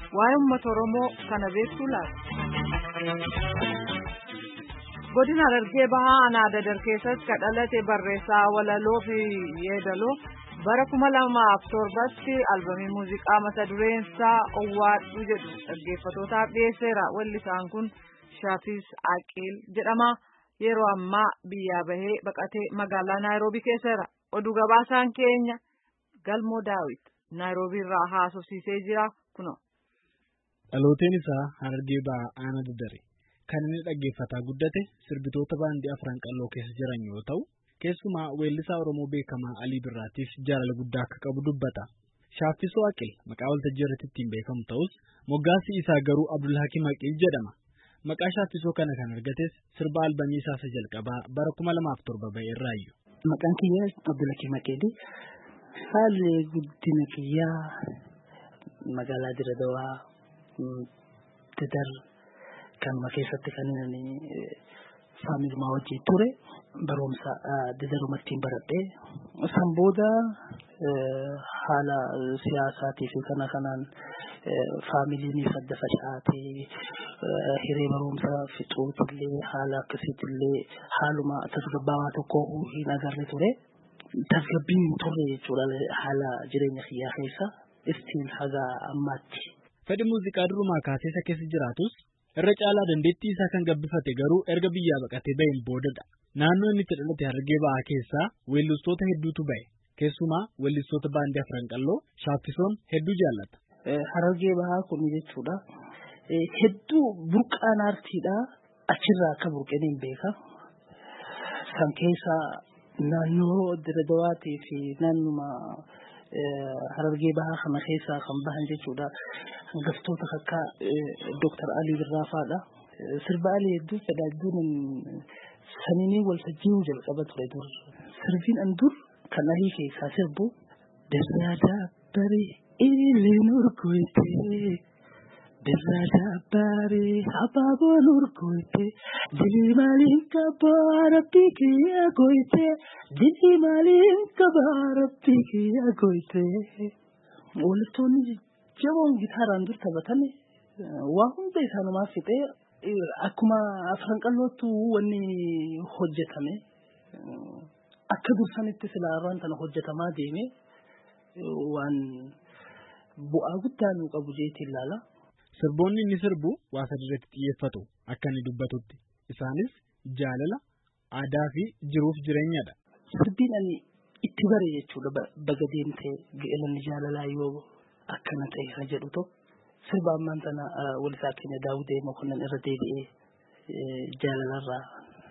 waa'ee uummata Oromoo kana beektuu laata? Godina Harargee Bahaa Aanaa Dadar keessatti kan dhalate barreessaa walaloo fi yeedaloo bara 2007tti albamii muuziqaa mata dureen isaa Owwaadhu jedhu dhaggeeffatootaaf dhiyeesseera. Wallisaan kun Shaafis Aqil jedhama. Yeroo ammaa biyyaa bahee baqatee magaalaa Naayiroobii keessatti oduu gabaasaan keenya Galmoo Daawit Naayiroobii irraa haasofsiisee jira kuno. Dhalooteen isaa Harargee Bahaa Aanaa Dadar kan inni dhaggeeffataa guddate sirbitoota baandii afran qalloo keessa jiran yoo ta'u, keessumaa weellisaa Oromoo beekamaa Alii Birraatiif jaalala guddaa akka qabu dubbata. Shaafisoo Aqil maqaa waltajjii irratti ittiin beekamu ta'us moggaasii isaa garuu Abdulhakiim Aqil jedhama. Maqaa Shaafisoo kana kan argates sirba albamii isaa jalqabaa bara 2007 ba'e irraayyuu. Maqaan kiyya Abdulhakiim Aqil. Haalli guddina kiyyaa magaalaa Diradawaa Dadar kanuma keessatti kan inni faamilii wajjin ture barumsa Dadarumatti baradhee san booda haala siyaasaatii fi kanaan faamiliin adda facaatee hiree barumsa fixuutillee haala akkasiitillee haaluma tasgabbaawaa tokko hin agarre ture. Tasgabbiin turre jechuudha haala jireenya kiyyaa keessa istiin haga ammaatti. Fedhi muuziqaa durumaa kaasee isa keessa jiraatus irra caalaa dandeettii isaa kan gabbifate garuu erga biyyaa baqatee baheen boodadha. Naannoo inni itti dhalate Harargee Bahaa keessaa weellistoota hedduutu bahe. Keessumaa weellistoota baandii afran qalloo Shaafisoon hedduu jaallata. Harargee Bahaa kun jechuudha hedduu burqaan aartiidha. Achirraa akka burqeen hin beeka. San keessa naannoo Diradawaatii fi naannuma Harargee Bahaa kana keessaa kan bahan jechuudha. Hangaftoota akka Dr. Alii Birraa fa'aadha. Sirba Alii hedduu fedha hedduun saniinii waltajjii jalqaba ture dur. Sirbiin an dur kan Alii keessaa sirbu Dirraada Bari Iliin Urgoyte Dirraada Bari Abaaboon Urgoyte Dilimaaliin Kabaara Bikiyya Goyte Dilimaaliin Kabaara Bikiyya Goyte. Waltoonni jaboon gitaaraan dur taphatan waa hunda isaanumaaf fixee akkuma afran qallootu wanni hojjetame akka dursanitti silaarraan tana hojjetamaa deeme waan bu'aa guddaa nu qabu jeetiin ilaala. Sirboonni inni sirbu waa sadirratti xiyyeeffatu akka inni dubbatutti isaanis jaalala, aadaa fi jiruuf jireenyadha. Sirbiin ani itti bare jechuudha baga deemtee ga'eelanni jaalalaa yoo akkana ta'e kan jedhu tokko sirba ammaan tana walisaa keenya Daawudee Mokonnon irra deebi'ee jaalalarraa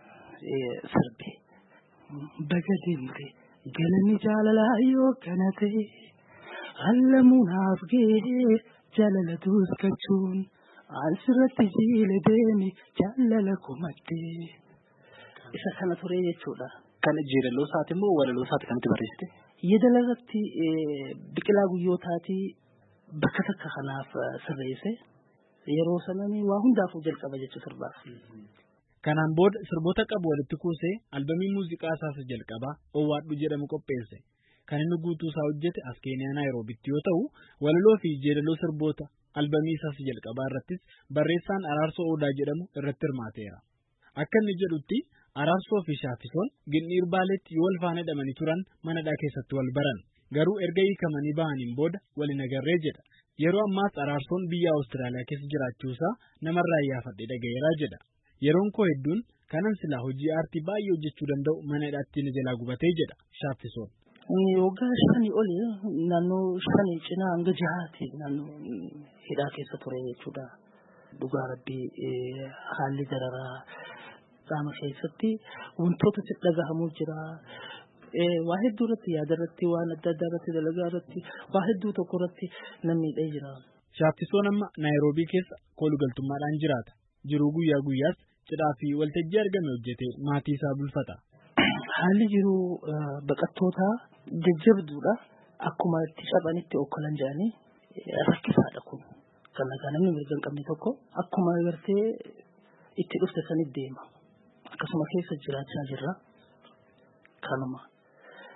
sirbe. Baga deemtee galanni jaalalaa yoo kana ta'e hallamuunaaf ga'ee jaalala duuskachuun asirratti jiile deemi jaalala kumattee. Isa kana ture jechuudha. Kan jeedaloo isaati immoo walaloo isaati kanatti barreessite? Yeedala irratti biqilaa guyyootaatii bakka takka kanaaf sirreesse yeroo sananii waa hundaafuu jalqaba jechuun sirbaaf. Kanaan booda sirboota qabu walitti kuusee albamii muuziqaa isaa jalqabaa Owwaadhu jedhamu qopheesse. Kan inni guutuu isaa hojjete as Keeniyaa Naayiroobitti yoo ta'u, walaloo fi jeedaloo sirboota albamii isaa jalqabaa irrattis barreessaan Araarsoo Odaa jedhamu irratti hirmaateera. Akka inni jedhutti Araarsoo fi Shaafisoon Ginniir Baaleetti yoo wal faana hidhamanii turan manadhaa keessatti wal baran. Garuu erga hiikamanii bahaniin booda waliin agarree jedha. Yeroo ammaas Araarsoon biyya Awustiraaliyaa keessa jiraachuusaa namarraa iyyaafadhee dhaga'eeraa jedha. Yeroon koo hedduun kanan silaa hojii aartii baay'ee hojjechuu danda'u manadhaatti na jalaa gubatee jedha Shaafisoon. Waggaa 5 oli naannoo 5 cinaa hanga 6 naannoo hidhaa keessa ture jechuudha. Dhugaa rabbii haalli dararaa qaama keessatti wantoota sitti dhagahamuu jira. Waa hedduu irratti yaada irratti waan adda addaa irratti dalagaa irratti waa hedduu tokko irratti namni miidhee jira. Shaafisoon amma Naayiroobii keessa koolugaltummaadhaan jiraata. Jiruu guyyaa guyyaas cidhaa fi waltajjii argame hojjetee maatii isaa bulfata. Haalli jiruu baqattootaa jajjabduudha. Akkuma itti caphanitti okkolan jedhanii rakkisaadha kun. Kan namni mirga hin qabne tokko akkuma agartee itti dhufte sanitti deema. Akkasuma keessa jiraachaa jirra. Kanuma.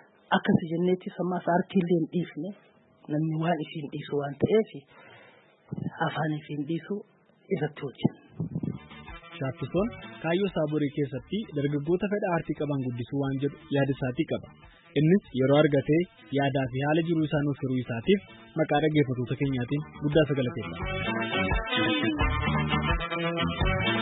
Akkasi jenneetti sammaas harkiillee hin dhiifne namni waan ifiin dhiisu waan ta'eef afaanii fi dhiisuu irratti hojjenna. Shaaffisoon kaayyoo Saaborii keessatti dargaggoota fedha aartii qaban guddisuu waan jedhu yaada isaatii qaba. Innis yeroo argatee yaadaa fi haala jiruu isaa nuuf hiruu isaatiif maqaa dhaggeeffattoota keenyaatiin guddaa galateeffata.